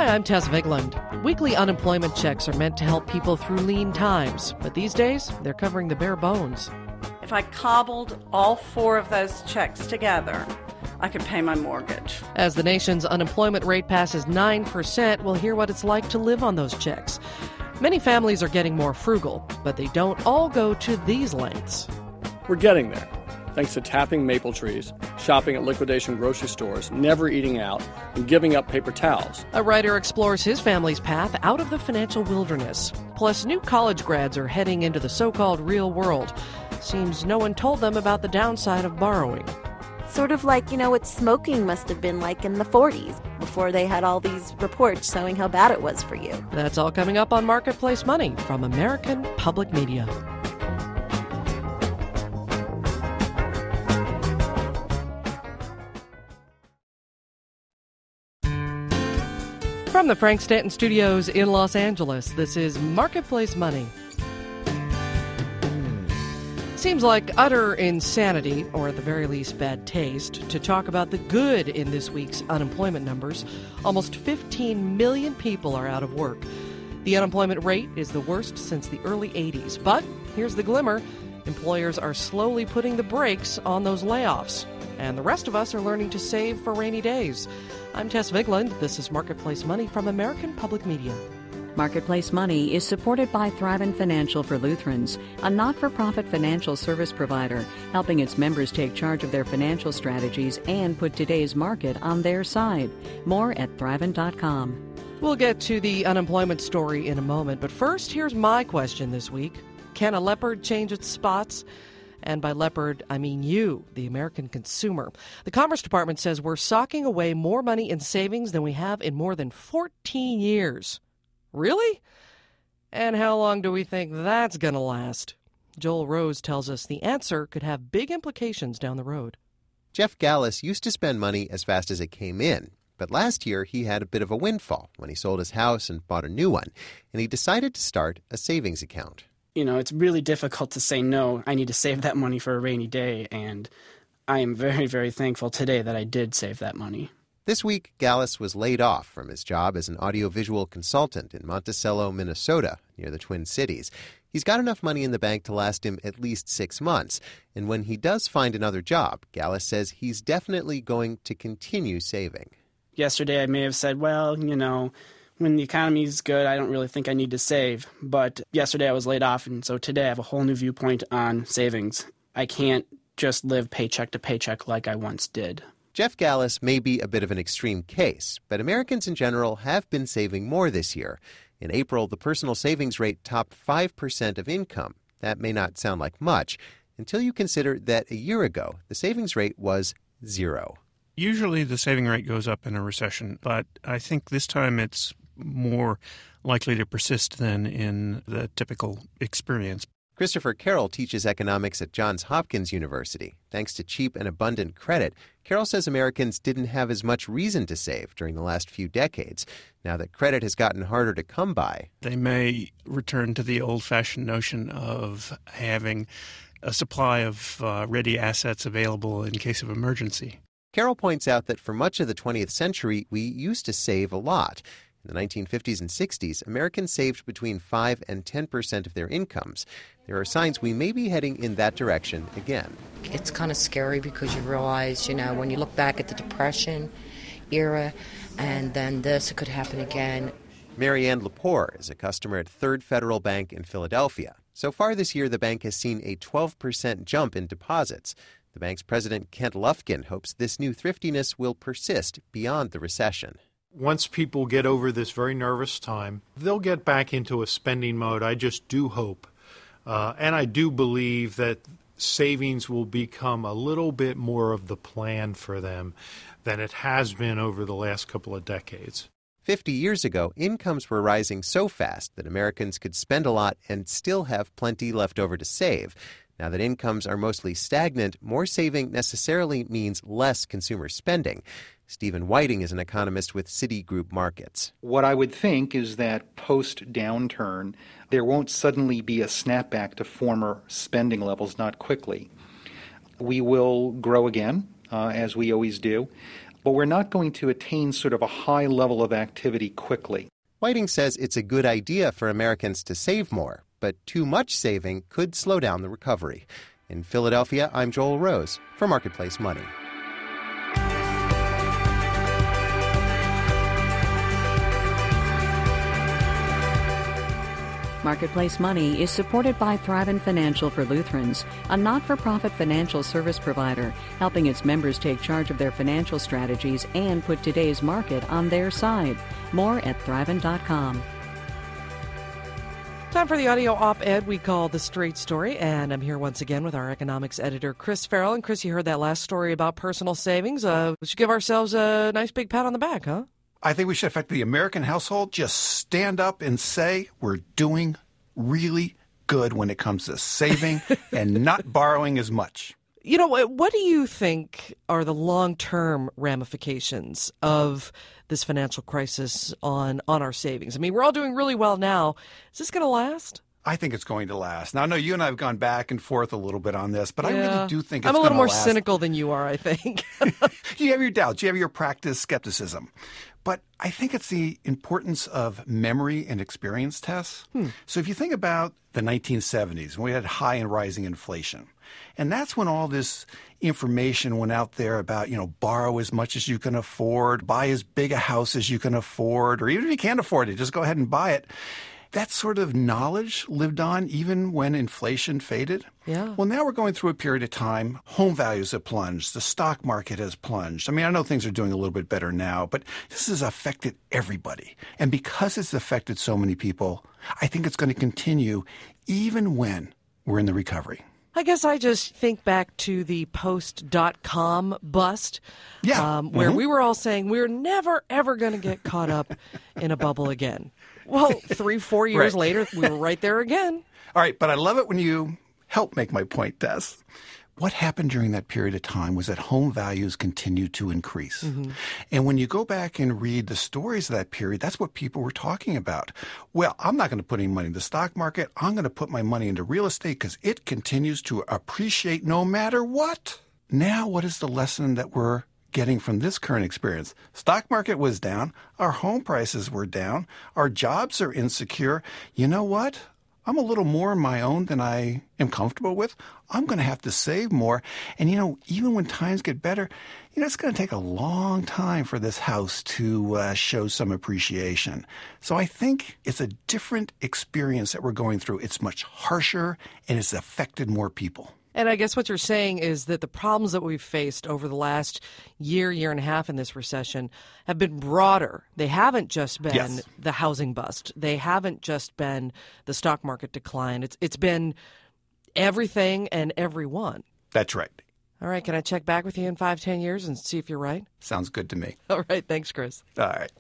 Hi, I'm Tess Vigland. Weekly unemployment checks are meant to help people through lean times, but these days, they're covering the bare bones. If I cobbled all 4 of those checks together, I could pay my mortgage. As the nation's unemployment rate passes 9%, we'll hear what it's like to live on those checks. Many families are getting more frugal, but they don't all go to these lengths. We're getting there, thanks to tapping maple trees, shopping at liquidation grocery stores, never eating out, and giving up paper towels. A writer explores his family's path out of the financial wilderness. Plus, new college grads are heading into the so-called real world. Seems no one told them about the downside of borrowing. Sort of like, what smoking must have been like in the 40s, before they had all these reports showing how bad it was for you. That's all coming up on Marketplace Money from American Public Media. From the Frank Stanton Studios in Los Angeles, this is Marketplace Money. Seems like utter insanity, or at the very least bad taste, to talk about the good in this week's unemployment numbers. Almost 15 million people are out of work. The unemployment rate is the worst since the early 80s. But here's the glimmer. Employers are slowly putting the brakes on those layoffs. And the rest of us are learning to save for rainy days. I'm Tess Vigland. This is Marketplace Money from American Public Media. Marketplace Money is supported by Thrivent Financial for Lutherans, a not-for-profit financial service provider, helping its members take charge of their financial strategies and put today's market on their side. More at Thrivent.com. We'll get to the unemployment story in a moment, but first, here's my question this week. Can a leopard change its spots? And by leopard, I mean you, the American consumer. The Commerce Department says we're socking away more money in savings than we have in more than 14 years. Really? And how long do we think that's going to last? Joel Rose tells us the answer could have big implications down the road. Jeff Gallus used to spend money as fast as it came in, but last year he had a bit of a windfall when he sold his house and bought a new one, and he decided to start a savings account. It's really difficult to say no. I need to save that money for a rainy day, and I am very, very thankful today that I did save that money. This week, Gallus was laid off from his job as an audiovisual consultant in Monticello, Minnesota, near the Twin Cities. He's got enough money in the bank to last him at least 6 months. And when he does find another job, Gallus says he's definitely going to continue saving. Yesterday I may have said, when the economy's good, I don't really think I need to save. But yesterday I was laid off, and so today I have a whole new viewpoint on savings. I can't just live paycheck to paycheck like I once did. Jeff Gallus may be a bit of an extreme case, but Americans in general have been saving more this year. In April, the personal savings rate topped 5% of income. That may not sound like much until you consider that a year ago, the savings rate was 0. Usually the saving rate goes up in a recession, but I think this time it's more likely to persist than in the typical experience. Christopher Carroll teaches economics at Johns Hopkins University. Thanks to cheap and abundant credit, Carroll says Americans didn't have as much reason to save during the last few decades. Now that credit has gotten harder to come by, they may return to the old-fashioned notion of having a supply of ready assets available in case of emergency. Carroll points out that for much of the 20th century, we used to save a lot. In the 1950s and 60s, Americans saved between 5 and 10% of their incomes. There are signs we may be heading in that direction again. It's kind of scary because you realize, when you look back at the Depression era and then this, it could happen again. Marianne Lepore is a customer at Third Federal Bank in Philadelphia. So far this year, the bank has seen a 12% jump in deposits. The bank's president, Kent Lufkin, hopes this new thriftiness will persist beyond the recession. Once people get over this very nervous time, they'll get back into a spending mode. I just do hope. And I do believe that savings will become a little bit more of the plan for them than it has been over the last couple of decades. 50 years ago, incomes were rising so fast that Americans could spend a lot and still have plenty left over to save. Now that incomes are mostly stagnant, more saving necessarily means less consumer spending. Stephen Whiting is an economist with Citigroup Markets. What I would think is that post-downturn, there won't suddenly be a snapback to former spending levels, not quickly. We will grow again, as we always do. but we're not going to attain sort of a high level of activity quickly. Whiting says it's a good idea for Americans to save more, but too much saving could slow down the recovery. In Philadelphia, I'm Joel Rose for Marketplace Money. Marketplace Money is supported by Thrivent Financial for Lutherans, a not-for-profit financial service provider, helping its members take charge of their financial strategies and put today's market on their side. More at Thrivent.com. Time for the audio op-ed we call The Straight Story, and I'm here once again with our economics editor, Chris Farrell. And Chris, you heard that last story about personal savings. We should give ourselves a nice big pat on the back, huh? I think we should affect the American household. Just stand up and say we're doing really good when it comes to saving and not borrowing as much. You know, what do you think are the long-term ramifications of this financial crisis on our savings? I mean, we're all doing really well now. Is this going to last? I think it's going to last. Now, I know you and I have gone back and forth a little bit on this, but I really do think it's going to last. I'm a little more cynical than you are, I think. You have your doubts. You have your practice skepticism. But I think it's the importance of memory and experience tests. So if you think about the 1970s, when we had high and rising inflation, and that's when all this information went out there about, borrow as much as you can afford, buy as big a house as you can afford, or even if you can't afford it, just go ahead and buy it. That sort of knowledge lived on even when inflation faded. Yeah. Well, now we're going through a period of time. Home values have plunged. The stock market has plunged. I mean, I know things are doing a little bit better now, but this has affected everybody. And because it's affected so many people, I think it's going to continue even when we're in the recovery. I guess I just think back to the post.com bust, where we were all saying we're never, ever going to get caught up in a bubble again. Well, 3-4 years later, we were right there again. All right, but I love it when you help make my point, Des. What happened during that period of time was that home values continued to increase. And when you go back and read the stories of that period, that's what people were talking about. Well, I'm not going to put any money in the stock market. I'm going to put my money into real estate because it continues to appreciate no matter what. Now, what is the lesson that we're getting from this current experience? Stock market was down. Our home prices were down. Our jobs are insecure. You know what? I'm a little more on my own than I am comfortable with. I'm going to have to save more. And, even when times get better, it's going to take a long time for this house to show some appreciation. So I think it's a different experience that we're going through. It's much harsher and it's affected more people. And I guess what you're saying is that the problems that we've faced over the last year and a half in this recession have been broader. They haven't just been the housing bust. They haven't just been the stock market decline. It's been everything and everyone. That's right. All right. Can I check back with you in 5-10 years and see if you're right? Sounds good to me. All right. Thanks, Chris. All right.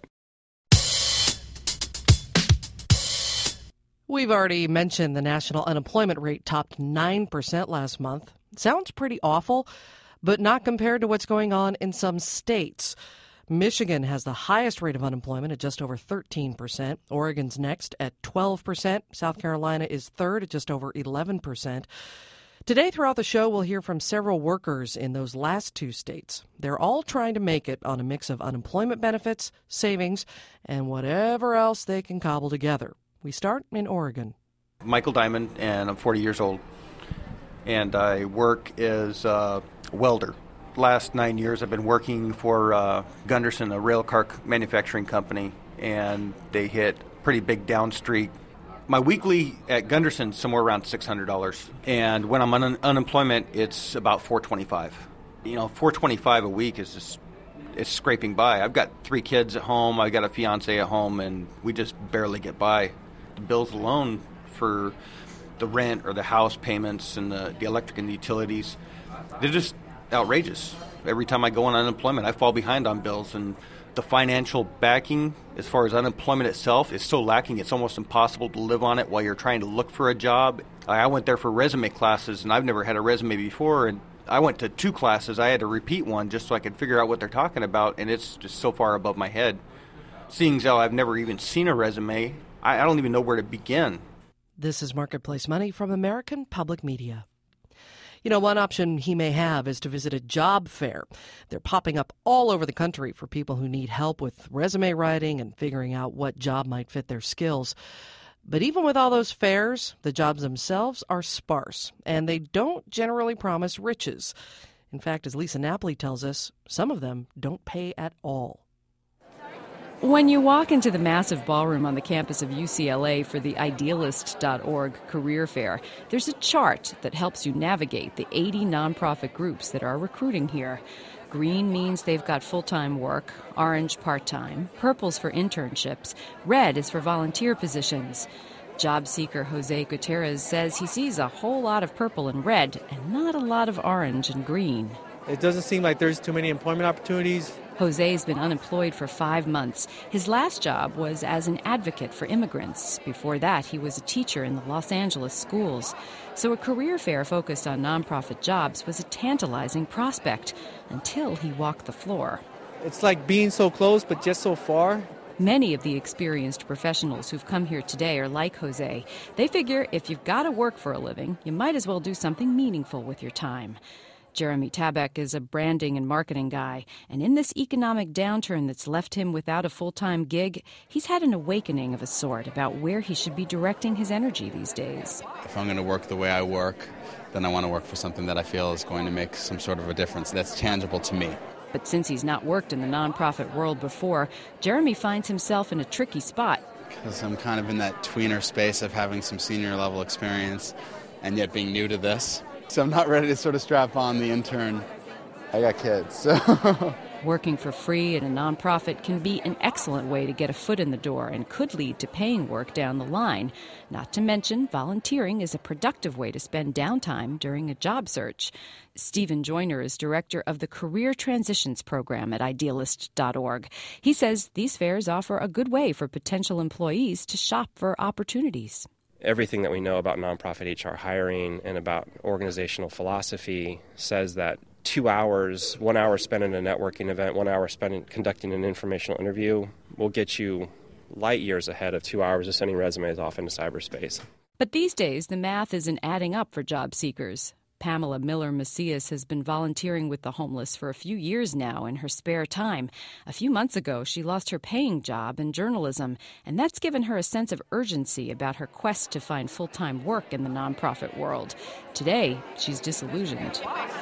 We've already mentioned the national unemployment rate topped 9% last month. Sounds pretty awful, but not compared to what's going on in some states. Michigan has the highest rate of unemployment at just over 13%. Oregon's next at 12%. South Carolina is third at just over 11%. Today, throughout the show, we'll hear from several workers in those last two states. They're all trying to make it on a mix of unemployment benefits, savings, and whatever else they can cobble together. We start in Oregon. Michael Diamond, and I'm 40 years old, and I work as a welder. Last 9 years I've been working for Gunderson, a rail car manufacturing company, and they hit pretty big down streak. My weekly at Gunderson is somewhere around $600, and when I'm on unemployment, it's about $425. $425 a week is just, it's scraping by. I've got 3 kids at home, I've got a fiance at home, and we just barely get by. The bills alone for the rent or the house payments and the electric and the utilities, they're just outrageous. Every time I go on unemployment, I fall behind on bills, and the financial backing as far as unemployment itself is so lacking, it's almost impossible to live on it while you're trying to look for a job. I went there for resume classes, and I've never had a resume before, and I went to 2 classes. I had to repeat one just so I could figure out what they're talking about, and it's just so far above my head. Seeing as how I've never even seen a resume, I don't even know where to begin. This is Marketplace Money from American Public Media. One option he may have is to visit a job fair. They're popping up all over the country for people who need help with resume writing and figuring out what job might fit their skills. But even with all those fairs, the jobs themselves are sparse, and they don't generally promise riches. In fact, as Lisa Napoli tells us, some of them don't pay at all. When you walk into the massive ballroom on the campus of UCLA for the Idealist.org career fair, there's a chart that helps you navigate the 80 nonprofit groups that are recruiting here. Green means they've got full-time work, orange part-time, purple's for internships, red is for volunteer positions. Job seeker Jose Gutierrez says he sees a whole lot of purple and red and not a lot of orange and green. It doesn't seem like there's too many employment opportunities. Jose's been unemployed for 5 months. His last job was as an advocate for immigrants. Before that, he was a teacher in the Los Angeles schools. So a career fair focused on nonprofit jobs was a tantalizing prospect until he walked the floor. It's like being so close but just so far. Many of the experienced professionals who've come here today are like Jose. They figure if you've got to work for a living, you might as well do something meaningful with your time. Jeremy Tabak is a branding and marketing guy, and in this economic downturn that's left him without a full-time gig, he's had an awakening of a sort about where he should be directing his energy these days. If I'm going to work the way I work, then I want to work for something that I feel is going to make some sort of a difference that's tangible to me. But since he's not worked in the nonprofit world before, Jeremy finds himself in a tricky spot. Because I'm kind of in that tweener space of having some senior level experience and yet being new to this. So I'm not ready to sort of strap on the intern. I got kids, so... Working for free at a nonprofit can be an excellent way to get a foot in the door and could lead to paying work down the line. Not to mention, volunteering is a productive way to spend downtime during a job search. Stephen Joyner is director of the Career Transitions Program at Idealist.org. He says these fairs offer a good way for potential employees to shop for opportunities. Everything that we know about nonprofit HR hiring and about organizational philosophy says that 2 hours, 1 hour spent in a networking event, 1 hour spent in conducting an informational interview will get you light years ahead of 2 hours of sending resumes off into cyberspace. But these days, the math isn't adding up for job seekers. Pamela Miller Macias has been volunteering with the homeless for a few years now in her spare time. A few months ago, she lost her paying job in journalism, and that's given her a sense of urgency about her quest to find full-time work in the nonprofit world. Today, she's disillusioned.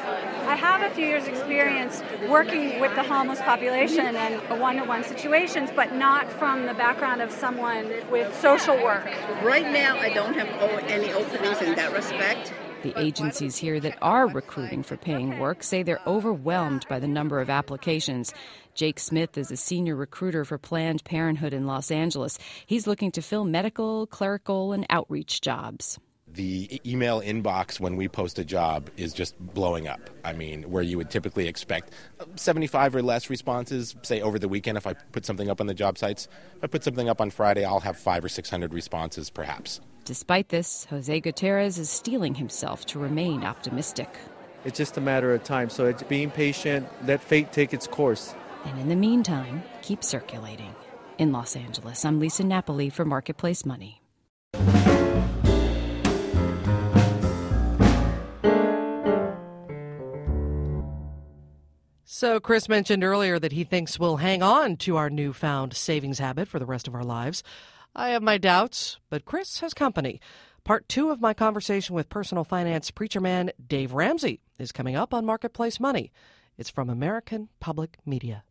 I have a few years' experience working with the homeless population and one-to-one situations, but not from the background of someone with social work. Right now, I don't have any openings in that respect. The agencies here that are recruiting for paying work say they're overwhelmed by the number of applications. Jake Smith is a senior recruiter for Planned Parenthood in Los Angeles. He's looking to fill medical, clerical, and outreach jobs. The email inbox when we post a job is just blowing up. I mean, where you would typically expect 75 or less responses, say over the weekend if I put something up on the job sites. If I put something up on Friday, I'll have 500 or 600 responses perhaps. Despite this, Jose Gutierrez is steeling himself to remain optimistic. It's just a matter of time, so it's being patient, let fate take its course. And in the meantime, keep circulating. In Los Angeles, I'm Lisa Napoli for Marketplace Money. So Chris mentioned earlier that he thinks we'll hang on to our newfound savings habit for the rest of our lives. I have my doubts, but Chris has company. Part 2 of my conversation with personal finance preacher man Dave Ramsey is coming up on Marketplace Money. It's from American Public Media.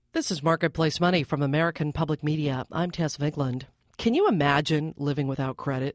This is Marketplace Money from American Public Media. I'm Tess Vigland. Can you imagine living without credit?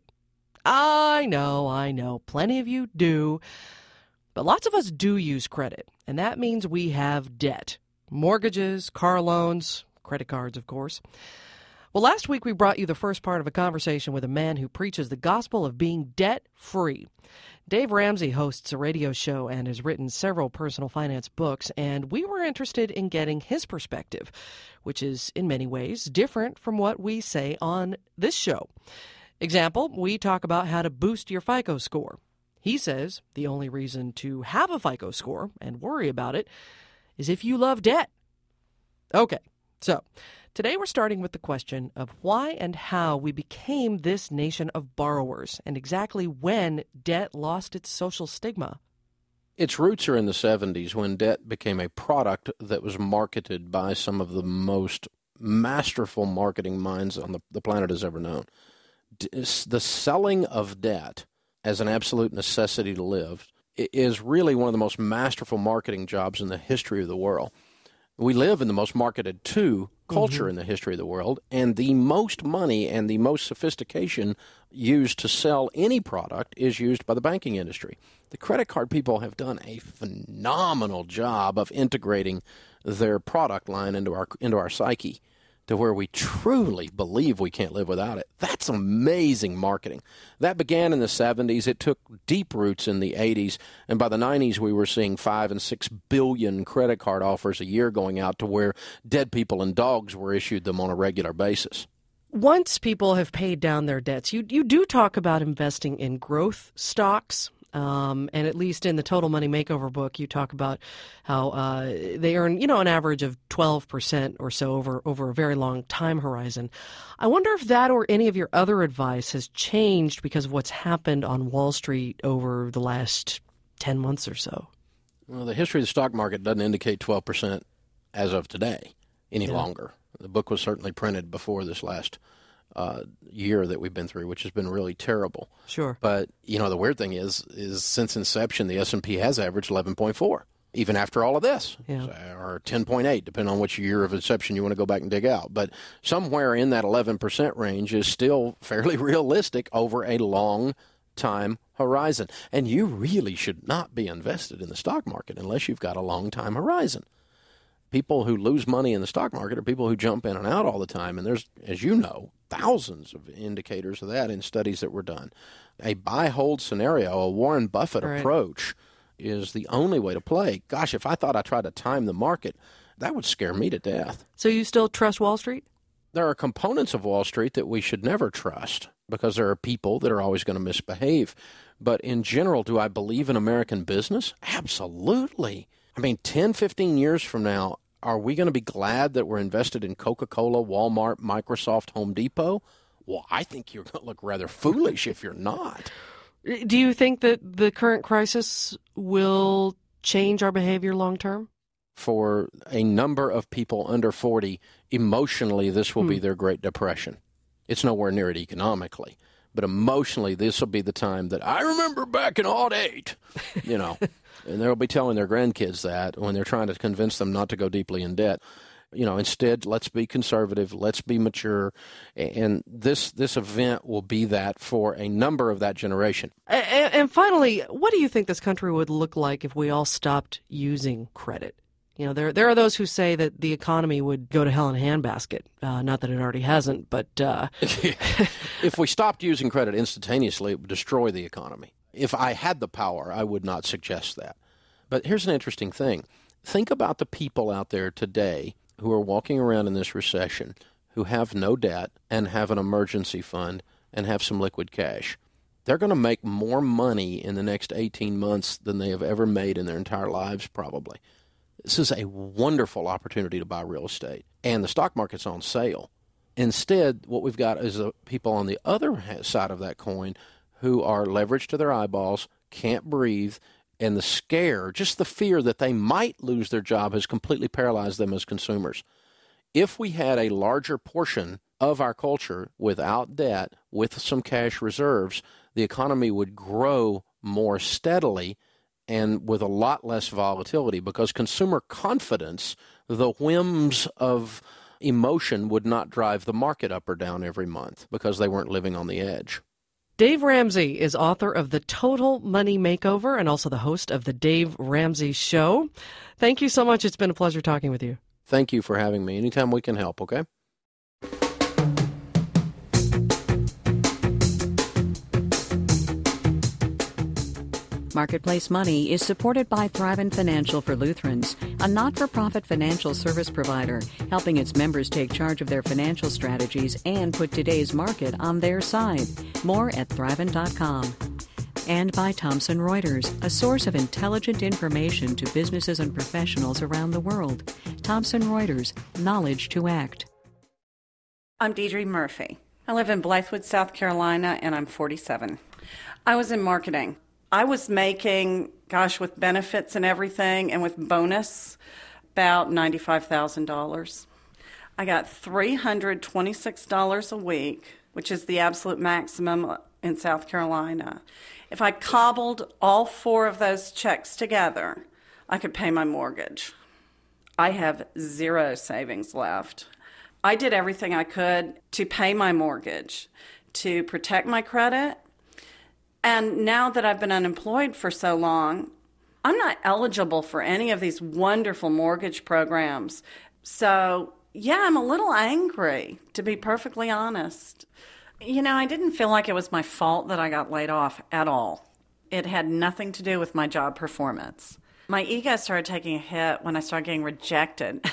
I know. Plenty of you do. But lots of us do use credit, and that means we have debt. Mortgages, car loans, credit cards, of course. Well, last week we brought you the first part of a conversation with a man who preaches the gospel of being debt-free. Dave Ramsey hosts a radio show and has written several personal finance books, and we were interested in getting his perspective, which is in many ways different from what we say on this show. Example, we talk about how to boost your FICO score. He says the only reason to have a FICO score and worry about it is if you love debt. Okay, so today we're starting with the question of why and how we became this nation of borrowers and exactly when debt lost its social stigma. Its roots are in the 70s when debt became a product that was marketed by some of the most masterful marketing minds on the planet has ever known. The selling of debt as an absolute necessity to live is really one of the most masterful marketing jobs in the history of the world. We live in the most marketed to culture in the history of the world, and the most money and the most sophistication used to sell any product is used by the banking industry. The credit card people have done a phenomenal job of integrating their product line into our psyche to where we truly believe we can't live without it. That's amazing marketing. That began in the 70s. It took deep roots in the 80s. And by the 90s, we were seeing 5 and 6 billion credit card offers a year going out to where dead people and dogs were issued them on a regular basis. Once people have paid down their debts, you do talk about investing in growth stocks. And at least in the Total Money Makeover book, you talk about how they earn, an average of 12% or so over a very long time horizon. I wonder if that or any of your other advice has changed because of what's happened on Wall Street over the last 10 months or so. Well, the history of the stock market doesn't indicate 12% as of today any longer. The book was certainly printed before this last year that we've been through, which has been really terrible. Sure. But, the weird thing is since inception, the S&P has averaged 11.4, even after all of this, or 10.8, depending on which year of inception you want to go back and dig out. But somewhere in that 11% range is still fairly realistic over a long time horizon. And you really should not be invested in the stock market unless you've got a long time horizon. People who lose money in the stock market are people who jump in and out all the time. And there's, as you know, thousands of indicators of that in studies that were done. A buy-hold scenario, a Warren Buffett approach, is the only way to play. Gosh, if I thought I tried to time the market, that would scare me to death. So you still trust Wall Street? There are components of Wall Street that we should never trust because there are people that are always going to misbehave. But in general, do I believe in American business? Absolutely. 10, 15 years from now, are we going to be glad that we're invested in Coca-Cola, Walmart, Microsoft, Home Depot? Well, I think you're going to look rather foolish if you're not. Do you think that the current crisis will change our behavior long term? For a number of people under 40, emotionally, this will be their Great Depression. It's nowhere near it economically. But emotionally, this will be the time that I remember back in '08, And they'll be telling their grandkids that when they're trying to convince them not to go deeply in debt. Instead, let's be conservative, let's be mature. And this event will be that for a number of that generation. And finally, what do you think this country would look like if we all stopped using credit? There are those who say that the economy would go to hell in a handbasket. Not that it already hasn't, but... If we stopped using credit instantaneously, it would destroy the economy. If I had the power, I would not suggest that. But here's an interesting thing. Think about the people out there today who are walking around in this recession who have no debt and have an emergency fund and have some liquid cash. They're going to make more money in the next 18 months than they have ever made in their entire lives, probably. This is a wonderful opportunity to buy real estate, and the stock market's on sale. Instead, what we've got is people on the other side of that coin who are leveraged to their eyeballs, can't breathe, and the scare, just the fear that they might lose their job has completely paralyzed them as consumers. If we had a larger portion of our culture without debt, with some cash reserves, the economy would grow more steadily and with a lot less volatility because consumer confidence the whims of emotion would not drive the market up or down every month because they weren't living on the edge. Dave Ramsey is author of The Total Money Makeover and also the host of The Dave Ramsey Show. Thank you so much. It's been a pleasure talking with you. Thank you for having me. Anytime we can help, okay? Marketplace Money is supported by Thrivent Financial for Lutherans, a not-for-profit financial service provider, helping its members take charge of their financial strategies and put today's market on their side. More at Thrivent.com. And by Thomson Reuters, a source of intelligent information to businesses and professionals around the world. Thomson Reuters, knowledge to act. I'm Deidre Murphy. I live in Blythewood, South Carolina, and I'm 47. I was in marketing. I was making, with benefits and everything, and with bonus, about $95,000. I got $326 a week, which is the absolute maximum in South Carolina. If I cobbled all 4 of those checks together, I could pay my mortgage. I have 0 savings left. I did everything I could to pay my mortgage, to protect my credit. And now that I've been unemployed for so long, I'm not eligible for any of these wonderful mortgage programs. So, yeah, I'm a little angry, to be perfectly honest. I didn't feel like it was my fault that I got laid off at all. It had nothing to do with my job performance. My ego started taking a hit when I started getting rejected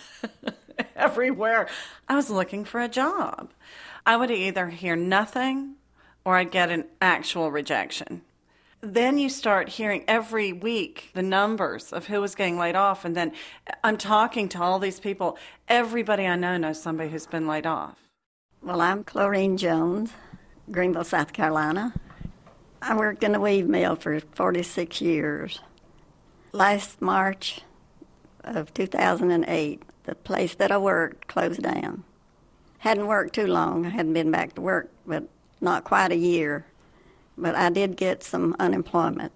everywhere. I was looking for a job. I would either hear nothing or I'd get an actual rejection. Then you start hearing every week the numbers of who was getting laid off, and then I'm talking to all these people. Everybody I know knows somebody who's been laid off. Well, I'm Chlorine Jones, Greenville, South Carolina. I worked in a weave mill for 46 years. Last March of 2008, the place that I worked closed down. Hadn't worked too long. I hadn't been back to work, but not quite a year, but I did get some unemployment,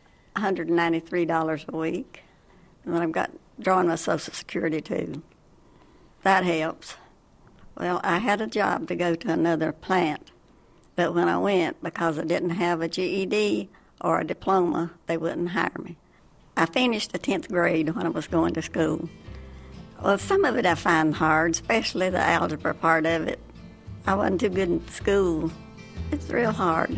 $193 a week, and then I've got drawing my Social Security too. That helps. Well, I had a job to go to another plant, but when I went, because I didn't have a GED or a diploma, they wouldn't hire me. I finished the 10th grade when I was going to school. Well, some of it I find hard, especially the algebra part of it. I wasn't too good in school. It's real hard.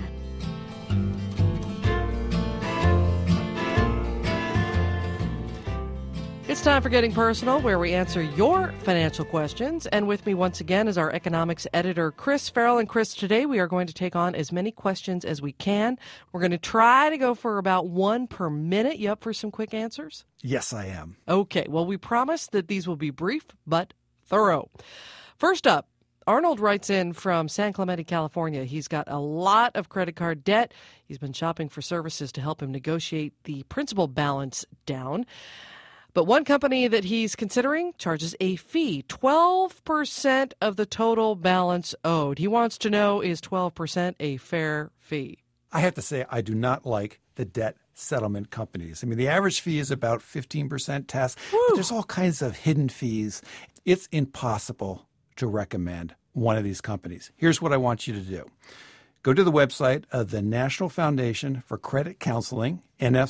It's time for Getting Personal, where we answer your financial questions. And with me once again is our economics editor, Chris Farrell. And Chris, today we are going to take on as many questions as we can. We're going to try to go for about 1 per minute. You up for some quick answers? Yes, I am. Okay. Well, we promise that these will be brief but thorough. First up, Arnold writes in from San Clemente, California. He's got a lot of credit card debt. He's been shopping for services to help him negotiate the principal balance down. But one company that he's considering charges a fee, 12% of the total balance owed. He wants to know, is 12% a fair fee? I have to say, I do not like the debt settlement companies. I mean, the average fee is about 15%, Tess, but there's all kinds of hidden fees. It's impossible to recommend one of these companies. Here's what I want you to do. Go to the website of the National Foundation for Credit Counseling,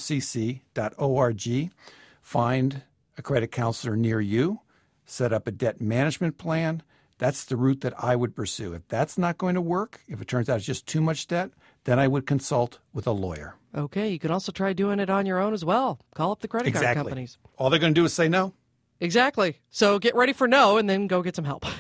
nfcc.org. Find a credit counselor near you, set up a debt management plan. That's the route that I would pursue. If that's not going to work, if it turns out it's just too much debt, then I would consult with a lawyer. Okay, you can also try doing it on your own as well. Call up the credit card companies. All they're going to do is say no. Exactly. So get ready for no and then go get some help.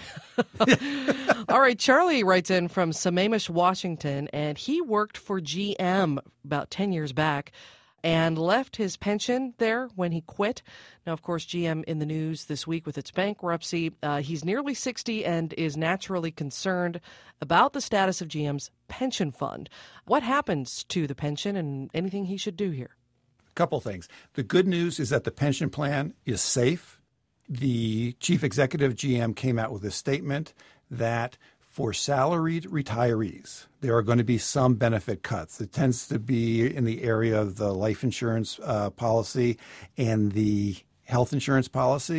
All right, Charlie writes in from Sammamish, Washington, and he worked for GM about 10 years back and left his pension there when he quit. Now, of course, GM in the news this week with its bankruptcy. He's nearly 60 and is naturally concerned about the status of GM's pension fund. What happens to the pension and anything he should do here? A couple things. The good news is that the pension plan is safe. The chief executive of GM came out with a statement that for salaried retirees, there are going to be some benefit cuts. It tends to be in the area of the life insurance policy and the health insurance policy.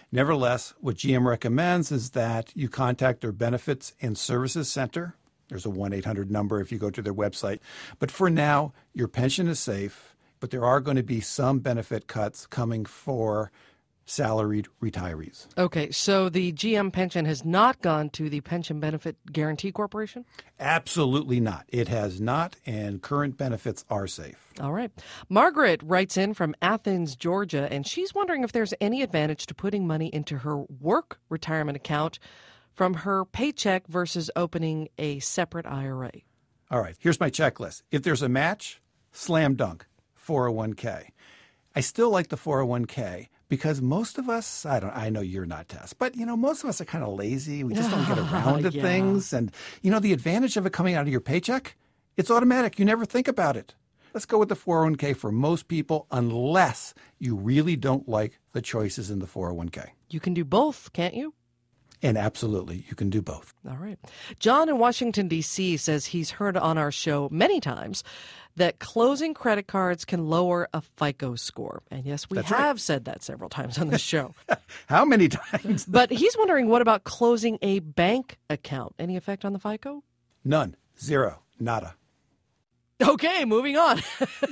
Nevertheless, what GM recommends is that you contact their Benefits and Services Center. There's a 1-800 number if you go to their website. But for now, your pension is safe, but there are going to be some benefit cuts coming for salaried retirees. Okay, so the GM pension has not gone to the Pension Benefit Guaranty Corporation? Absolutely not. It has not, and current benefits are safe. All right. Margaret writes in from Athens, Georgia, and she's wondering if there's any advantage to putting money into her work retirement account from her paycheck versus opening a separate IRA. All right, here's my checklist. If there's a match, slam dunk, 401k. I still like the 401k because most of us, I know you're not, Tess, but, most of us are kind of lazy. We just don't get around to things. And, the advantage of it coming out of your paycheck, it's automatic. You never think about it. Let's go with the 401k for most people unless you really don't like the choices in the 401k. You can do both, can't you? And absolutely, you can do both. All right. John in Washington, D.C. says he's heard on our show many times that closing credit cards can lower a FICO score. And yes, we have said that several times on this show. How many times? But he's wondering, what about closing a bank account? Any effect on the FICO? None. Zero. Nada. Okay, moving on.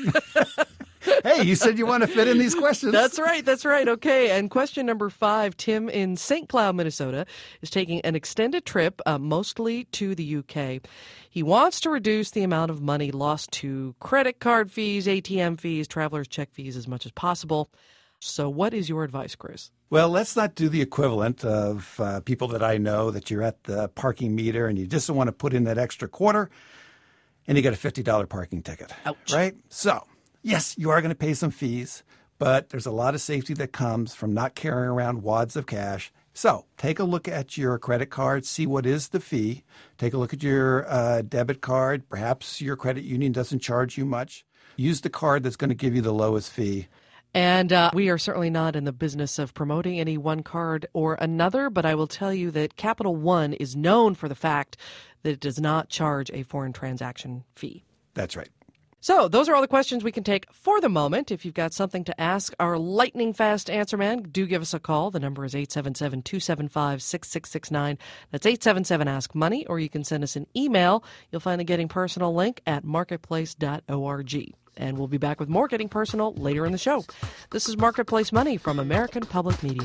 Hey, you said you want to fit in these questions. That's right. Okay, and question number 5, Tim in St. Cloud, Minnesota, is taking an extended trip, mostly to the UK. He wants to reduce the amount of money lost to credit card fees, ATM fees, traveler's check fees as much as possible. So what is your advice, Chris? Well, let's not do the equivalent of people that I know that you're at the parking meter and you just don't want to put in that extra quarter and you get a $50 parking ticket. Ouch. Right? So, yes, you are going to pay some fees, but there's a lot of safety that comes from not carrying around wads of cash. So take a look at your credit card, see what is the fee. Take a look at your debit card. Perhaps your credit union doesn't charge you much. Use the card that's going to give you the lowest fee. And we are certainly not in the business of promoting any one card or another, but I will tell you that Capital One is known for the fact that it does not charge a foreign transaction fee. That's right. So those are all the questions we can take for the moment. If you've got something to ask our lightning-fast answer man, do give us a call. The number is 877-275-6669. That's 877-ASK-MONEY, or you can send us an email. You'll find the Getting Personal link at marketplace.org. And we'll be back with more Getting Personal later in the show. This is Marketplace Money from American Public Media.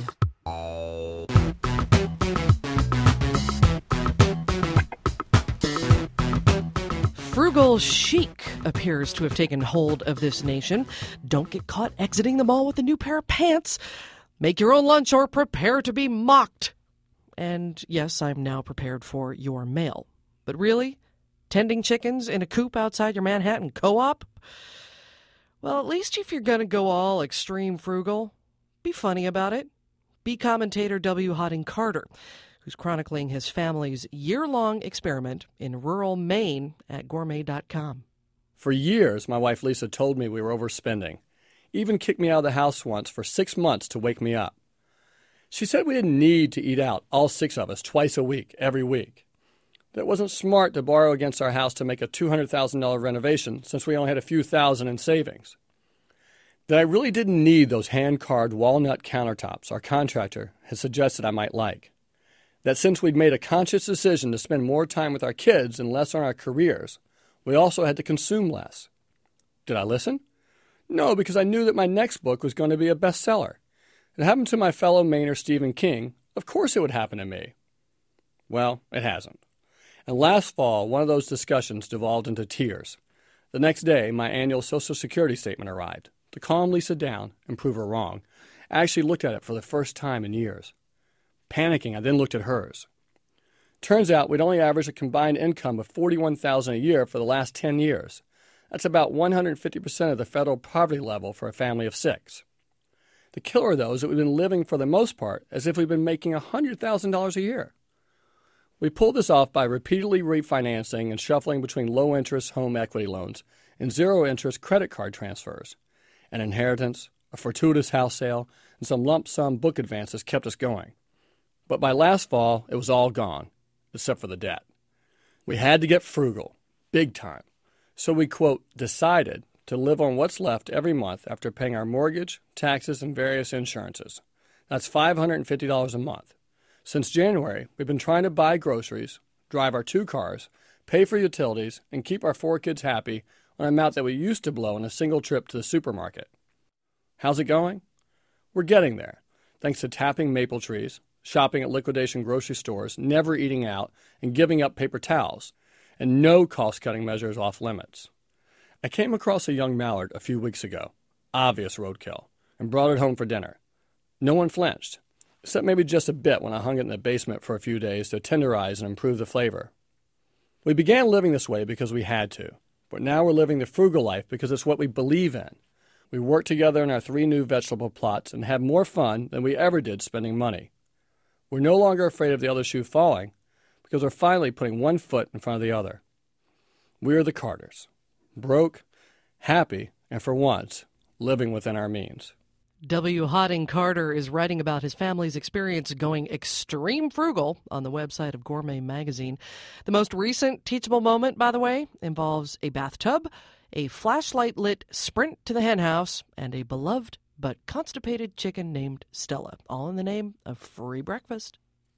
Frugal chic appears to have taken hold of this nation. Don't get caught exiting the mall with a new pair of pants. Make your own lunch or prepare to be mocked. And yes, I'm now prepared for your mail. But really? Tending chickens in a coop outside your Manhattan co-op? Well, at least if you're going to go all extreme frugal, be funny about it. Be commentator W. Hodding Carter, who's chronicling his family's year-long experiment in rural Maine at gourmet.com. For years, my wife Lisa told me we were overspending. Even kicked me out of the house once for 6 months to wake me up. She said we didn't need to eat out, all 6 of us, twice a week, every week. That it wasn't smart to borrow against our house to make a $200,000 renovation since we only had a few thousand in savings. That I really didn't need those hand-carved walnut countertops our contractor had suggested I might like. That since we'd made a conscious decision to spend more time with our kids and less on our careers, we also had to consume less. Did I listen? No, because I knew that my next book was going to be a bestseller. It happened to my fellow Mainer Stephen King. Of course it would happen to me. Well, it hasn't. And last fall, one of those discussions devolved into tears. The next day, my annual Social Security statement arrived. To calm Lisa down and prove her wrong, I actually looked at it for the first time in years. Panicking, I then looked at hers. Turns out we'd only averaged a combined income of $41,000 a year for the last 10 years. That's about 150% of the federal poverty level for a family of 6. The killer, though, is that we've been living for the most part as if we've been making $100,000 a year. We pulled this off by repeatedly refinancing and shuffling between low-interest home equity loans and zero-interest credit card transfers. An inheritance, a fortuitous house sale, and some lump sum book advances kept us going. But by last fall, it was all gone, except for the debt. We had to get frugal, big time. So we, quote, decided to live on what's left every month after paying our mortgage, taxes, and various insurances. That's $550 a month. Since January, we've been trying to buy groceries, drive our 2 cars, pay for utilities, and keep our 4 kids happy on an amount that we used to blow in a single trip to the supermarket. How's it going? We're getting there, thanks to tapping maple trees, shopping at liquidation grocery stores, never eating out, and giving up paper towels, and no cost-cutting measures off limits. I came across a young mallard a few weeks ago, obvious roadkill, and brought it home for dinner. No one flinched, except maybe just a bit when I hung it in the basement for a few days to tenderize and improve the flavor. We began living this way because we had to, but now we're living the frugal life because it's what we believe in. We work together in our 3 new vegetable plots and have more fun than we ever did spending money. We're no longer afraid of the other shoe falling because we're finally putting one foot in front of the other. We're the Carters, broke, happy, and for once, living within our means. W. Hodding Carter is writing about his family's experience going extreme frugal on the website of Gourmet Magazine. The most recent teachable moment, by the way, involves a bathtub, a flashlight-lit sprint to the henhouse, and a beloved but constipated chicken named Stella, all in the name of free breakfast.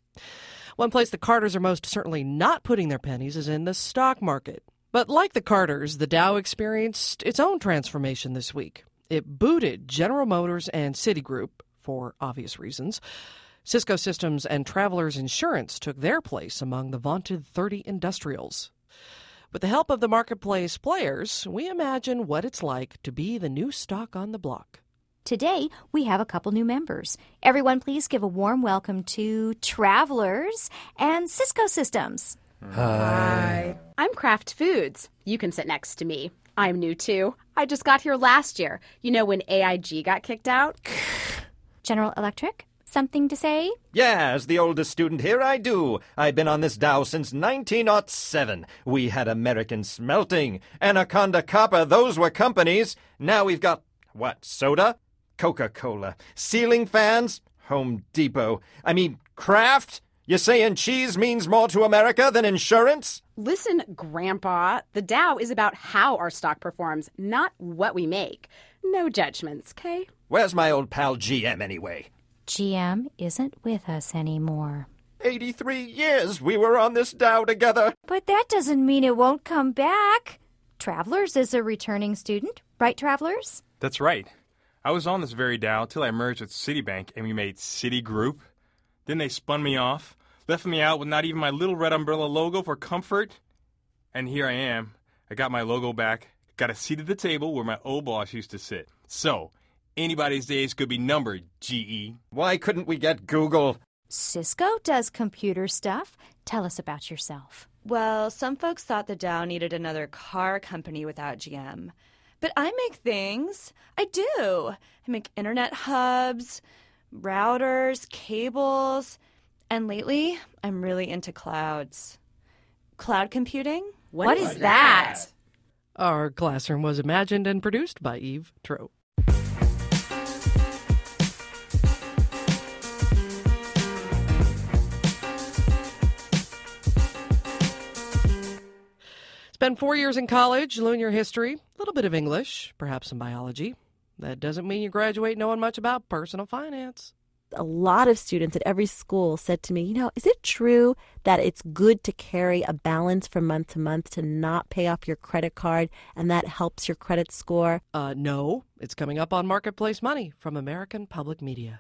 One place the Carters are most certainly not putting their pennies is in the stock market. But like the Carters, the Dow experienced its own transformation this week. It booted General Motors and Citigroup, for obvious reasons. Cisco Systems and Travelers Insurance took their place among the vaunted 30 industrials. With the help of the marketplace players, we imagine what it's like to be the new stock on the block. Today, we have a couple new members. Everyone, please give a warm welcome to Travelers and Cisco Systems. Hi. I'm Kraft Foods. You can sit next to me. I'm new, too. I just got here last year. You know, when AIG got kicked out? General Electric, something to say? Yeah, as the oldest student here, I do. I've been on this Dow since 1907. We had American Smelting, Anaconda Copper, those were companies. Now we've got, what, soda? Coca-Cola. Ceiling fans? Home Depot. I mean, Kraft? You saying cheese means more to America than insurance? Listen, Grandpa, the Dow is about how our stock performs, not what we make. No judgments, okay? Where's my old pal GM anyway? GM isn't with us anymore. 83 years we were on this Dow together. But that doesn't mean it won't come back. Travelers is a returning student, right, Travelers? That's right. I was on this very Dow till I merged with Citibank and we made Citigroup. Then they spun me off, left me out with not even my little red umbrella logo for comfort. And here I am. I got my logo back, got a seat at the table where my old boss used to sit. So, anybody's days could be numbered, GE. Why couldn't we get Google? Cisco does computer stuff. Tell us about yourself. Well, some folks thought the Dow needed another car company without GM. But I make things. I do. I make internet hubs, routers, cables, and lately I'm really into clouds. Cloud computing? What is that? Our classroom was imagined and produced by Eve Trope. Spend 4 years in college, learn your history, a little bit of English, perhaps some biology. That doesn't mean you graduate knowing much about personal finance. A lot of students at every school said to me, you know, is it true that it's good to carry a balance from month to month to not pay off your credit card and that helps your credit score? No, it's coming up on Marketplace Money from American Public Media.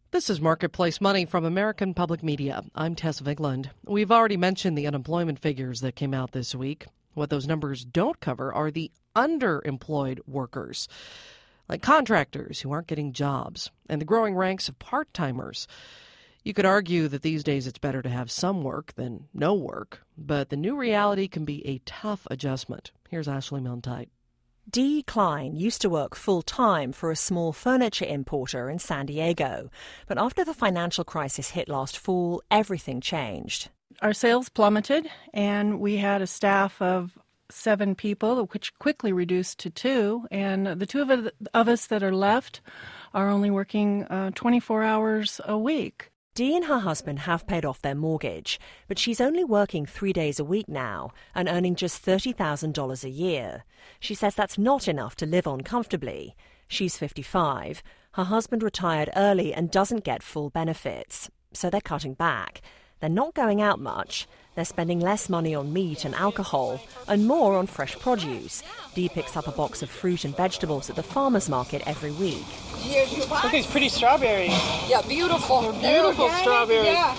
This is Marketplace Money from American Public Media. I'm Tess Vigland. We've already mentioned the unemployment figures that came out this week. What those numbers don't cover are the underemployed workers, like contractors who aren't getting jobs, and the growing ranks of part-timers. You could argue that these days it's better to have some work than no work, but the new reality can be a tough adjustment. Here's Ashley Milne-Tyte. Dee Klein used to work full-time for a small furniture importer in San Diego. But after the financial crisis hit last fall, everything changed. Our sales plummeted, and we had a staff of 7 people, which quickly reduced to 2. And the 2 of us that are left are only working 24 hours a week. Dee and her husband have paid off their mortgage, but she's only working 3 days a week now and earning just $30,000 a year. She says that's not enough to live on comfortably. She's 55. Her husband retired early and doesn't get full benefits, so they're cutting back. They're not going out much. They're spending less money on meat and alcohol and more on fresh produce. Dee picks up a box of fruit and vegetables at the farmer's market every week. Look at these pretty strawberries. Yeah, beautiful. Beautiful strawberries. Yeah,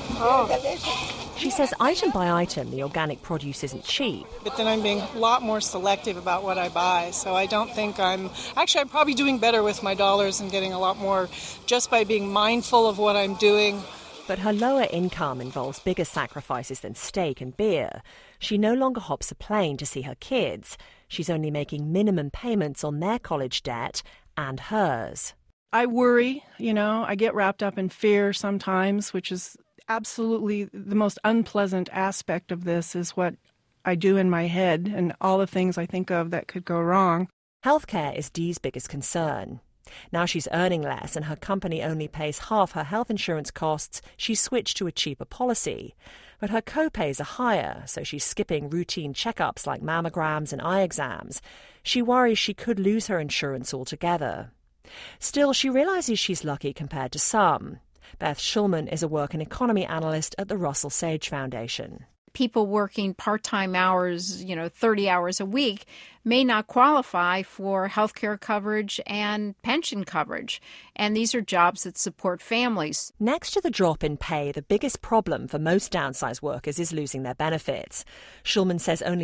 oh. She says item by item, the organic produce isn't cheap. But then I'm being a lot more selective about what I buy, so I don't think I'm probably doing better with my dollars and getting a lot more just by being mindful of what I'm doing. But her lower income involves bigger sacrifices than steak and beer. She no longer hops a plane to see her kids. She's only making minimum payments on their college debt and hers. I worry, I get wrapped up in fear sometimes, which is absolutely the most unpleasant aspect of this, is what I do in my head and all the things I think of that could go wrong. Healthcare is Dee's biggest concern. Now she's earning less and her company only pays half her health insurance costs, she switched to a cheaper policy. But her co-pays are higher, so she's skipping routine checkups like mammograms and eye exams. She worries she could lose her insurance altogether. Still, she realizes she's lucky compared to some. Beth Schulman is a work and economy analyst at the Russell Sage Foundation. People working part-time hours, 30 hours a week, may not qualify for health care coverage and pension coverage. And these are jobs that support families. Next to the drop in pay, the biggest problem for most downsized workers is losing their benefits. Schulman says only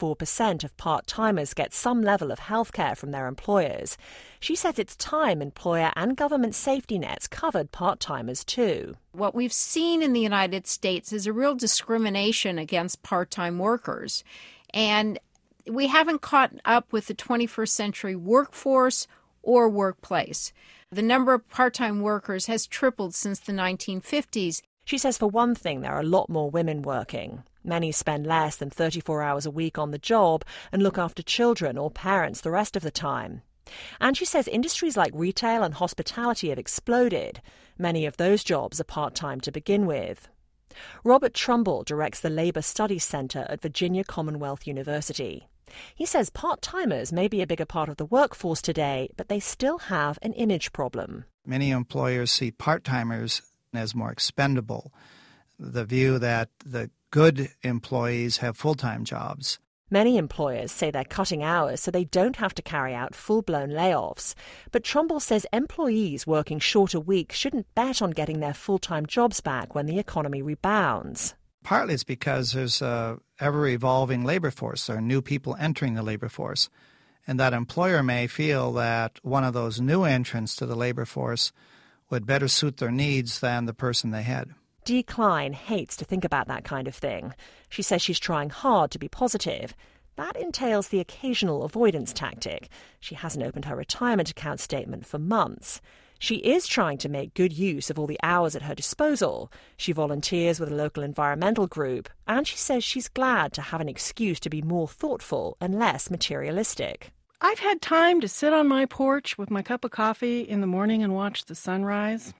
24% of part-timers get some level of health care from their employers. She says it's time employer and government safety nets covered part-timers too. What we've seen in the United States is a real discrimination against part-time workers. And we haven't caught up with the 21st century workforce or workplace. The number of part-time workers has tripled since the 1950s. She says for one thing, there are a lot more women working. Many spend less than 34 hours a week on the job and look after children or parents the rest of the time. And she says industries like retail and hospitality have exploded. Many of those jobs are part-time to begin with. Robert Trumbull directs the Labour Studies Centre at Virginia Commonwealth University. He says part-timers may be a bigger part of the workforce today, but they still have an image problem. Many employers see part-timers as more expendable. The view that the good employees have full-time jobs. Many employers say they're cutting hours so they don't have to carry out full-blown layoffs. But Trumbull says employees working shorter weeks shouldn't bet on getting their full-time jobs back when the economy rebounds. Partly it's because there's a ever-evolving labor force. There are new people entering the labor force. And that employer may feel that one of those new entrants to the labor force would better suit their needs than the person they had. Dee Klein hates to think about that kind of thing. She says she's trying hard to be positive. That entails the occasional avoidance tactic. She hasn't opened her retirement account statement for months. She is trying to make good use of all the hours at her disposal. She volunteers with a local environmental group, and she says she's glad to have an excuse to be more thoughtful and less materialistic. I've had time to sit on my porch with my cup of coffee in the morning and watch the sunrise.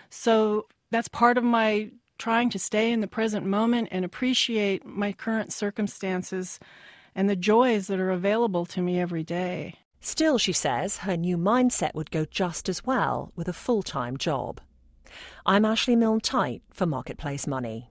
So that's part of my trying to stay in the present moment and appreciate my current circumstances and the joys that are available to me every day. Still, she says, her new mindset would go just as well with a full-time job. I'm Ashley Milne-Tyte for Marketplace Money.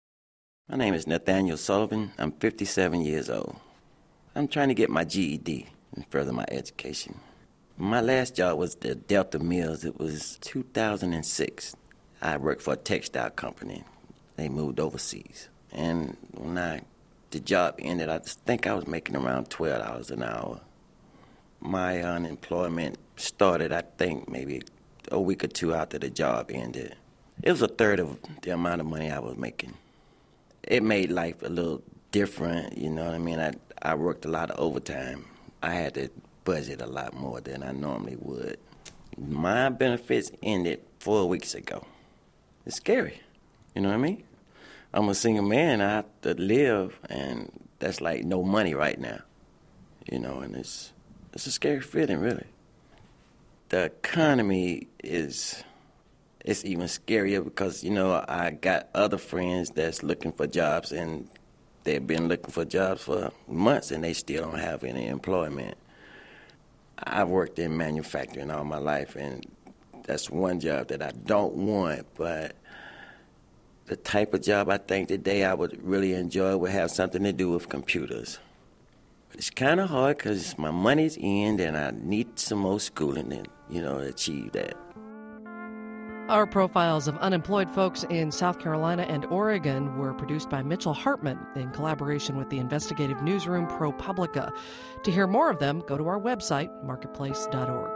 My name is Nathaniel Sullivan. I'm 57 years old. I'm trying to get my GED and further my education. My last job was the Delta Mills. It was 2006. I worked for a textile company. They moved overseas. And when the job ended, I think I was making around $12 an hour. My unemployment started, I think, maybe a week or two after the job ended. It was a third of the amount of money I was making. It made life a little different, you know what I mean? I worked a lot of overtime. I had to budget a lot more than I normally would. My benefits ended 4 weeks ago. It's scary, you know what I mean? I'm a single man, I have to live, and that's like no money right now, you know, and it's a scary feeling, really. The economy it's even scarier because, you know, I got other friends that's looking for jobs, and they've been looking for jobs for months, and they still don't have any employment. I've worked in manufacturing all my life, and that's one job that I don't want, but the type of job I think today I would really enjoy would have something to do with computers. But it's kind of hard because my money's in, and I need some more schooling to, you know, achieve that. Our profiles of unemployed folks in South Carolina and Oregon were produced by Mitchell Hartman in collaboration with the investigative newsroom ProPublica. To hear more of them, go to our website, marketplace.org.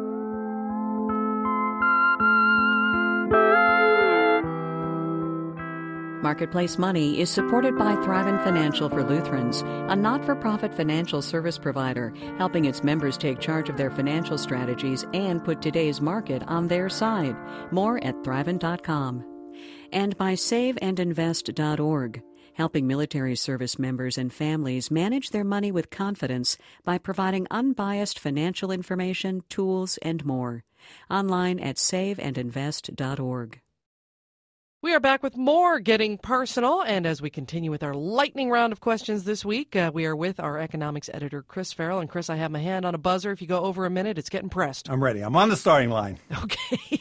Marketplace Money is supported by Thrivent Financial for Lutherans, a not-for-profit financial service provider helping its members take charge of their financial strategies and put today's market on their side. More at Thrivent.com. And by SaveAndInvest.org, helping military service members and families manage their money with confidence by providing unbiased financial information, tools, and more. Online at SaveAndInvest.org. We are back with more Getting Personal, and as we continue with our lightning round of questions this week, we are with our economics editor, Chris Farrell. And Chris, I have my hand on a buzzer. If you go over a minute, it's getting pressed. I'm ready. I'm on the starting line. Okay.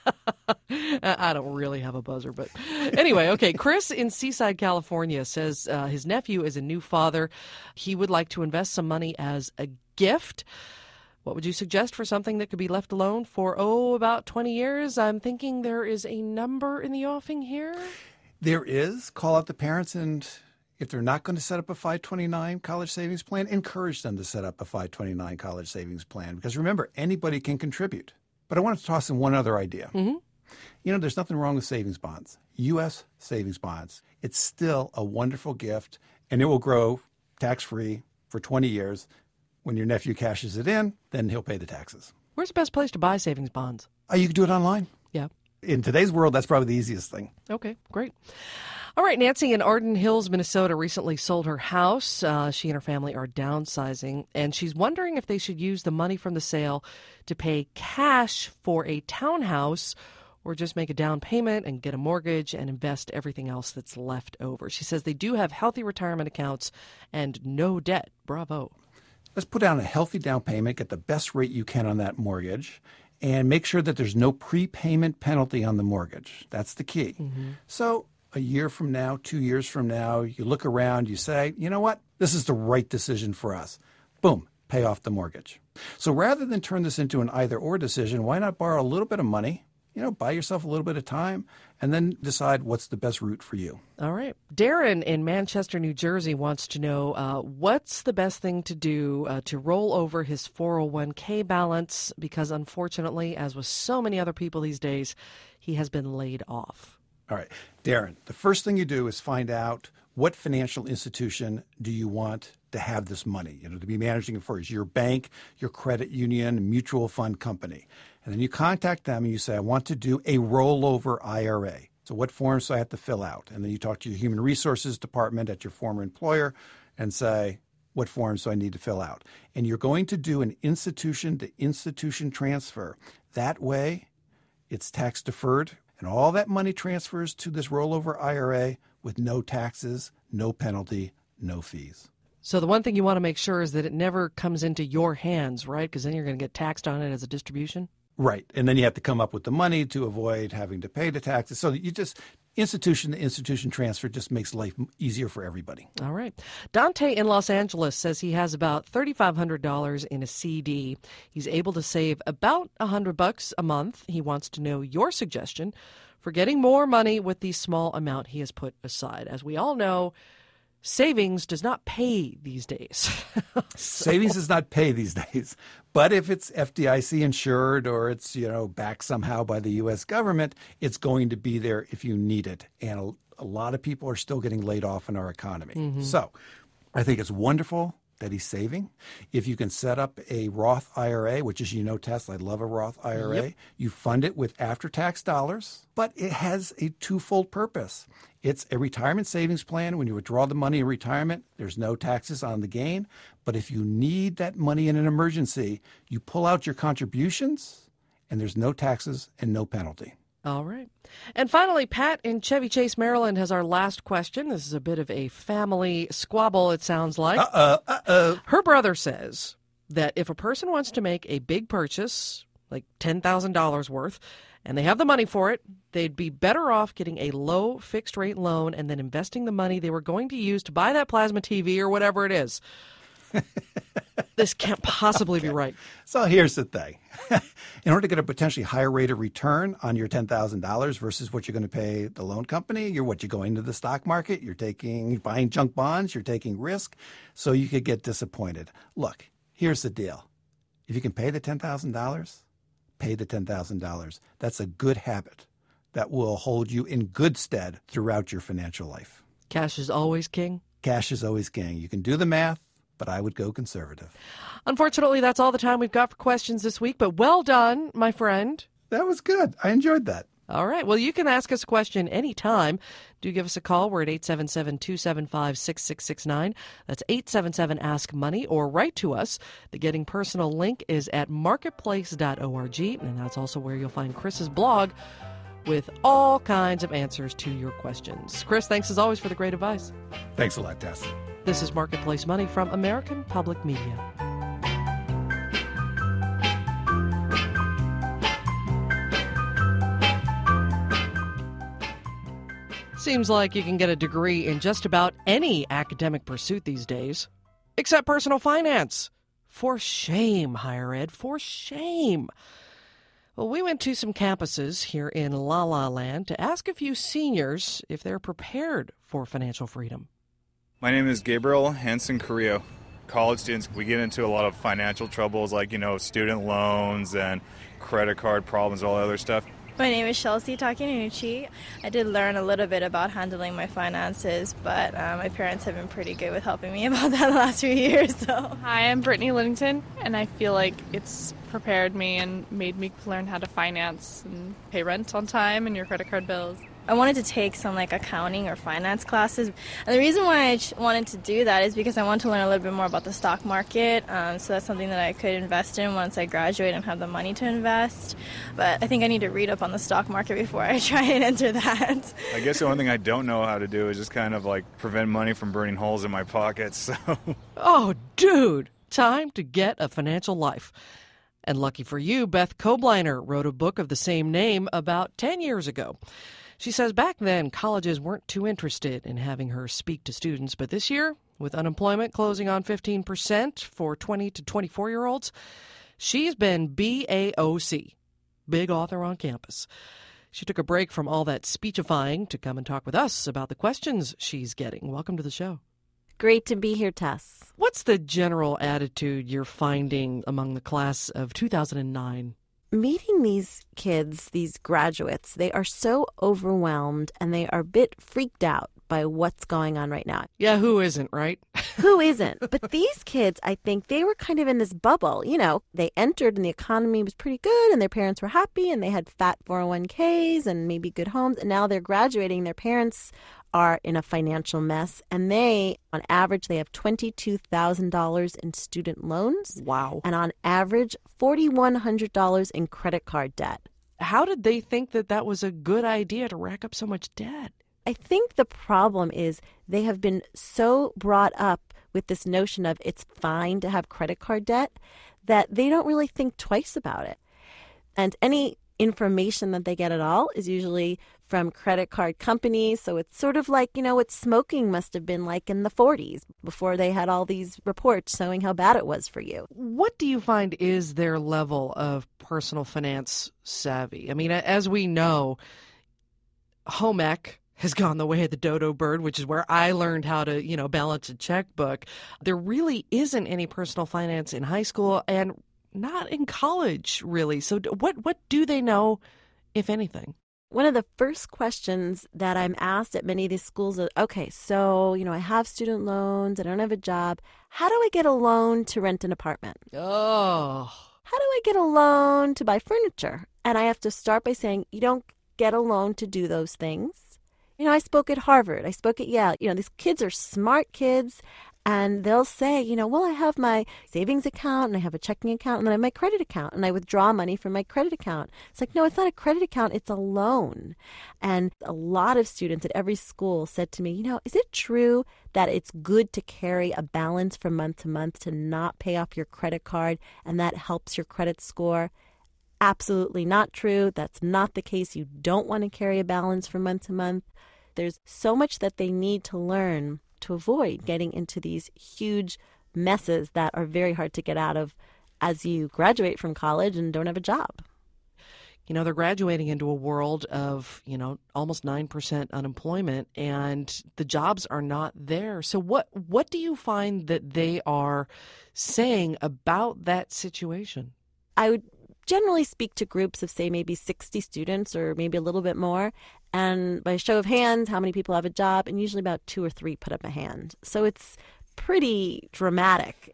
I don't really have a buzzer, but anyway, okay. Chris in Seaside, California says his nephew is a new father. He would like to invest some money as a gift. What would you suggest for something that could be left alone for, about 20 years? I'm thinking there is a number in the offing here. There is. Call out the parents, and if they're not going to set up a 529 college savings plan, encourage them to set up a 529 college savings plan. Because remember, anybody can contribute. But I want to toss in one other idea. Mm-hmm. You know, there's nothing wrong with savings bonds. U.S. savings bonds. It's still a wonderful gift, and it will grow tax-free for 20 years. When your nephew cashes it in, then he'll pay the taxes. Where's the best place to buy savings bonds? You can do it online. Yeah. In today's world, that's probably the easiest thing. Okay, great. All right, Nancy in Arden Hills, Minnesota, recently sold her house. She and her family are downsizing, and she's wondering if they should use the money from the sale to pay cash for a townhouse or just make a down payment and get a mortgage and invest everything else that's left over. She says they do have healthy retirement accounts and no debt. Bravo. Let's put down a healthy down payment, get the best rate you can on that mortgage, and make sure that there's no prepayment penalty on the mortgage. That's the key. Mm-hmm. So a year from now, 2 years from now, you look around, you say, you know what? This is the right decision for us. Boom, pay off the mortgage. So rather than turn this into an either-or decision, why not borrow a little bit of money, buy yourself a little bit of time, and then decide what's the best route for you. All right. Darren in Manchester, New Jersey wants to know what's the best thing to do to roll over his 401k balance because, unfortunately, as with so many other people these days, he has been laid off. All right. Darren, the first thing you do is find out what financial institution do you want to have this money, to be managing it for you. Your bank, your credit union, mutual fund company. And then you contact them and you say, I want to do a rollover IRA. So what forms do I have to fill out? And then you talk to your human resources department at your former employer and say, what forms do I need to fill out? And you're going to do an institution-to-institution transfer. That way, it's tax deferred, and all that money transfers to this rollover IRA with no taxes, no penalty, no fees. So the one thing you want to make sure is that it never comes into your hands, right? Because then you're going to get taxed on it as a distribution. Right. And then you have to come up with the money to avoid having to pay the taxes. So you just institution to institution transfer just makes life easier for everybody. All right. Dante in Los Angeles says he has about $3,500 in a CD. He's able to save about $100 a month. He wants to know your suggestion for getting more money with the small amount he has put aside. As we all know, savings does not pay these days. Savings does not pay these days. But if it's FDIC insured or it's, backed somehow by the U.S. government, it's going to be there if you need it. And a lot of people are still getting laid off in our economy. Mm-hmm. So I think it's wonderful that he's saving. If you can set up a Roth IRA, which is, Tess, I love a Roth IRA. Yep. You fund it with after-tax dollars, but it has a twofold purpose. It's a retirement savings plan. When you withdraw the money in retirement, there's no taxes on the gain. But if you need that money in an emergency, you pull out your contributions, and there's no taxes and no penalty. All right. And finally, Pat in Chevy Chase, Maryland, has our last question. This is a bit of a family squabble, it sounds like. Her brother says that if a person wants to make a big purchase, like $10,000 worth, and they have the money for it, they'd be better off getting a low fixed-rate loan and then investing the money they were going to use to buy that plasma TV or whatever it is. This can't possibly be right. So here's the thing. In order to get a potentially higher rate of return on your $10,000 versus what you're going to pay the loan company, you're going to the stock market, you're buying junk bonds, you're taking risk, so you could get disappointed. Look, here's the deal. If you can pay the $10,000, pay the $10,000. That's a good habit that will hold you in good stead throughout your financial life. Cash is always king? Cash is always king. You can do the math, but I would go conservative. Unfortunately, that's all the time we've got for questions this week, but well done, my friend. That was good. I enjoyed that. All right. Well, you can ask us a question anytime. Do give us a call. We're at 877-275-6669. That's 877-ASK-MONEY, or write to us. The Getting Personal link is at marketplace.org, and that's also where you'll find Chris's blog with all kinds of answers to your questions. Chris, thanks as always for the great advice. Thanks a lot, Tess. This is Marketplace Money from American Public Media. Seems like you can get a degree in just about any academic pursuit these days, except personal finance. For shame, higher ed, for shame. Well, we went to some campuses here in La La Land to ask a few seniors if they're prepared for financial freedom. My name is Gabriel Hansen Carrillo. College students, we get into a lot of financial troubles like, student loans and credit card problems, all that other stuff. My name is Chelsea Takinucci. I did learn a little bit about handling my finances, but my parents have been pretty good with helping me about that the last few years. So. Hi, I'm Brittany Liddington, and I feel like it's prepared me and made me learn how to finance and pay rent on time and your credit card bills. I wanted to take some accounting or finance classes. And the reason why I wanted to do that is because I want to learn a little bit more about the stock market. So that's something that I could invest in once I graduate and have the money to invest. But I think I need to read up on the stock market before I try and enter that. I guess the only thing I don't know how to do is just kind of prevent money from burning holes in my pockets. So. Oh, dude, time to get a financial life. And lucky for you, Beth Kobliner wrote a book of the same name about 10 years ago. She says back then, colleges weren't too interested in having her speak to students, but this year, with unemployment closing on 15% for 20 to 24-year-olds, she's been BAOC, big author on campus. She took a break from all that speechifying to come and talk with us about the questions she's getting. Welcome to the show. Great to be here, Tess. What's the general attitude you're finding among the class of 2009? Meeting these kids, these graduates, they are so overwhelmed and they are a bit freaked out by what's going on right now. Yeah, who isn't, right? Who isn't? But these kids, I think they were kind of in this bubble. They entered and the economy was pretty good and their parents were happy and they had fat 401ks and maybe good homes. And now they're graduating. Their parents are in a financial mess, and they, on average, they have $22,000 in student loans. Wow. And on average, $4,100 in credit card debt. How did they think that was a good idea to rack up so much debt? I think the problem is they have been so brought up with this notion of it's fine to have credit card debt that they don't really think twice about it. And any information that they get at all is usually from credit card companies. So it's sort of like, what smoking must have been like in the 40s before they had all these reports showing how bad it was for you. What do you find is their level of personal finance savvy? I mean, as we know, home ec has gone the way of the dodo bird, which is where I learned how to, balance a checkbook. There really isn't any personal finance in high school and not in college, really. So what do they know, if anything? One of the first questions that I'm asked at many of these schools is, okay, so, I have student loans, I don't have a job. How do I get a loan to rent an apartment? Oh. How do I get a loan to buy furniture? And I have to start by saying, you don't get a loan to do those things. I spoke at Harvard, I spoke at Yale. These kids are smart kids. And they'll say, well, I have my savings account and I have a checking account and then I have my credit account and I withdraw money from my credit account. It's like, no, it's not a credit account. It's a loan. And a lot of students at every school said to me, is it true that it's good to carry a balance from month to month to not pay off your credit card and that helps your credit score? Absolutely not true. That's not the case. You don't want to carry a balance from month to month. There's so much that they need to learn to avoid getting into these huge messes that are very hard to get out of as you graduate from college and don't have a job. They're graduating into a world of, almost 9% unemployment, and the jobs are not there. So what do you find that they are saying about that situation? I would generally speak to groups of, say, maybe 60 students or maybe a little bit more. And by show of hands, how many people have a job? And usually about 2 or 3 put up a hand. So it's pretty dramatic.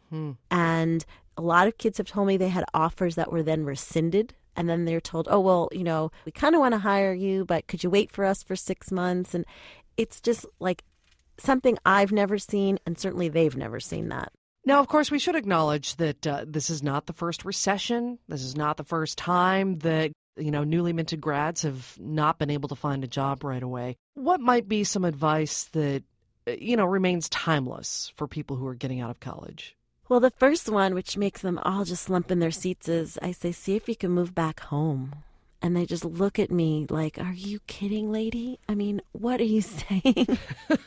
And a lot of kids have told me they had offers that were then rescinded. And then they're told, oh, well, we kind of want to hire you, but could you wait for us for 6 months? And it's just like something I've never seen, and certainly they've never seen that. Now, of course, we should acknowledge that this is not the first recession. This is not the first time that newly minted grads have not been able to find a job right away. What might be some advice that, remains timeless for people who are getting out of college? Well, the first one, which makes them all just lump in their seats, is I say, see if you can move back home. And they just look at me like, are you kidding, lady? I mean, what are you saying?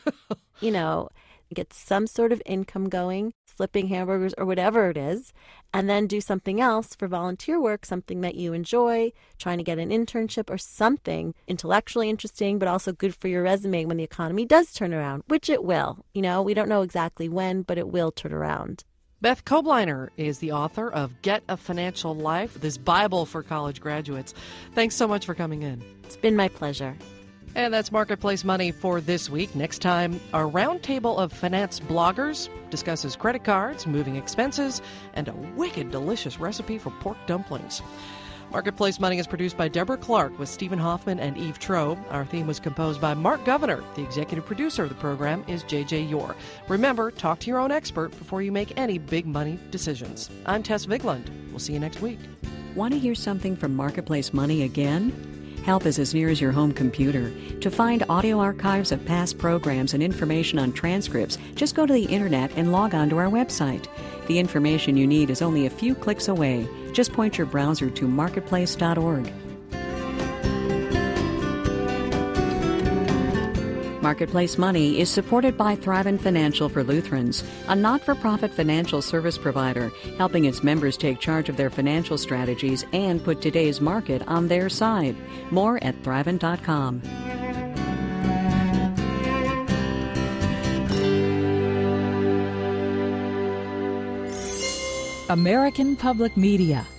Get some sort of income going, flipping hamburgers or whatever it is, and then do something else for volunteer work, something that you enjoy, trying to get an internship or something intellectually interesting, but also good for your resume when the economy does turn around, which it will. We don't know exactly when, but it will turn around. Beth Kobliner is the author of Get a Financial Life, this Bible for college graduates. Thanks so much for coming in. It's been my pleasure. And that's Marketplace Money for this week. Next time, a roundtable of finance bloggers discusses credit cards, moving expenses, and a wicked delicious recipe for pork dumplings. Marketplace Money is produced by Deborah Clark with Stephen Hoffman and Eve Troe. Our theme was composed by Mark Governor. The executive producer of the program is J.J. Yore. Remember, talk to your own expert before you make any big money decisions. I'm Tess Vigland. We'll see you next week. Want to hear something from Marketplace Money again? Help is as near as your home computer. To find audio archives of past programs and information on transcripts, just go to the internet and log on to our website. The information you need is only a few clicks away. Just point your browser to marketplace.org. Marketplace Money is supported by Thrivent Financial for Lutherans, a not-for-profit financial service provider, helping its members take charge of their financial strategies and put today's market on their side. More at Thrivent.com. American Public Media